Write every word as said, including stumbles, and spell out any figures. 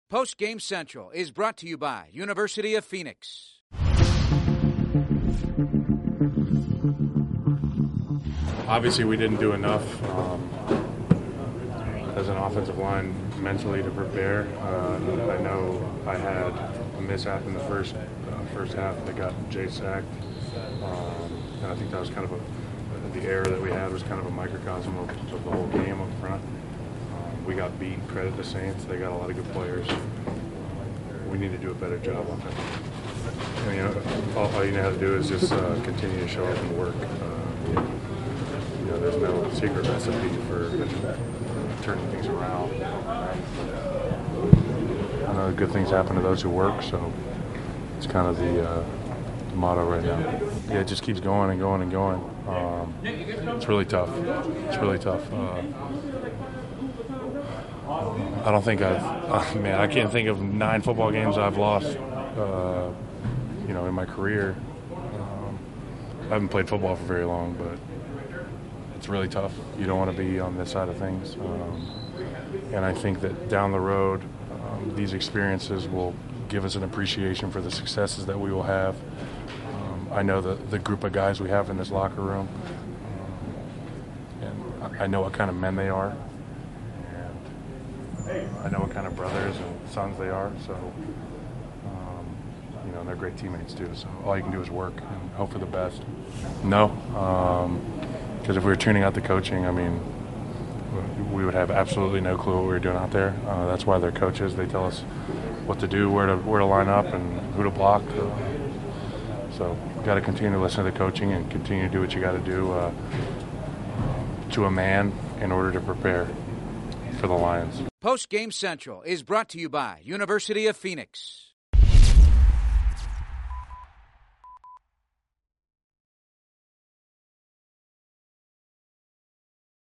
Post Game Central is brought to you by University of Phoenix. Obviously, we didn't do enough um, as an offensive line mentally to prepare. Uh, I know I had a mishap in the first uh, first half that got Jay sacked, um, and I think that was kind of a the error that we had was kind of a microcosm of, of the whole game up front. Um, we got beat. Credit the Saints; they got a lot of good players. We need to do a better job on that. And, you know, all, all you know how to do is just uh, continue to show up and work. Uh, You know, there's no secret recipe for turning things around. I know good things happen to those who work, so it's kind of the, uh, the motto right now. Yeah, it just keeps going and going and going. Um, it's really tough. It's really tough. Uh, I don't think I've, uh, man, I can't think of nine football games I've lost, uh, you know, in my career. Um, I haven't played football for very long, but it's really tough. You don't want to be on this side of things. Um, and I think that down the road, um, these experiences will give us an appreciation for the successes that we will have. Um, I know the, the group of guys we have in this locker room, um, and I know what kind of men they are. And I know what kind of brothers and sons they are. So, um, you know, and they're great teammates too. So all you can do is work and hope for the best. No. Um, Because if we were tuning out the coaching, I mean, we would have absolutely no clue what we were doing out there. Uh, that's why they're coaches. They tell us what to do, where to where to line up, and who to block. Uh, so you've got to continue to listen to the coaching and continue to do what you got to do uh, to a man in order to prepare for the Lions. Post Game Central is brought to you by University of Phoenix.